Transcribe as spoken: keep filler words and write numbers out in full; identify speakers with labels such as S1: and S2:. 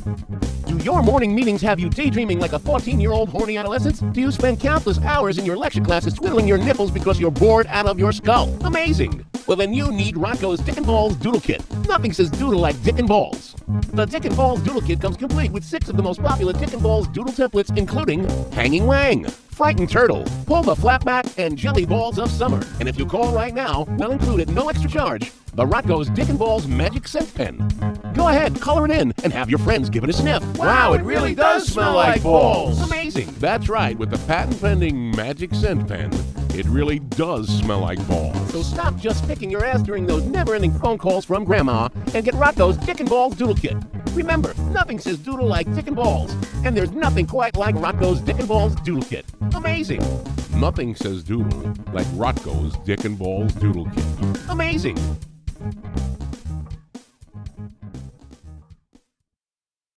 S1: Do your morning meetings have you daydreaming like a fourteen-year-old horny adolescent? Do you spend countless hours in your lecture classes twiddling your nipples because you're bored out of your skull? Amazing! Well, then you need Rocco's Dick and Balls Doodle Kit. Nothing says doodle like Dick and Balls. The Dick and Balls Doodle Kit comes complete with six of the most popular Dick and Balls doodle templates, including Hanging Wang, Frightened Turtle, Pull the Flapback, and Jelly Balls of Summer. And if you call right now, we'll include at no extra charge the Rocco's Dick and Balls Magic Scent Pen. Go ahead, color it in, and have your friends give it a sniff.
S2: Wow, it really does smell like balls.
S1: Amazing.
S3: That's right, with the patent-pending Magic Scent Pen, it really does smell like balls.
S1: So stop just sticking your ass during those never-ending phone calls from Grandma and get Rocco's Dick and Balls Doodle Kit. Remember, nothing says doodle like Dick and Balls, and there's nothing quite like Rocco's Dick and Balls Doodle Kit. Amazing.
S3: Nothing says doodle like Rocco's Dick and Balls Doodle Kit.
S1: Amazing.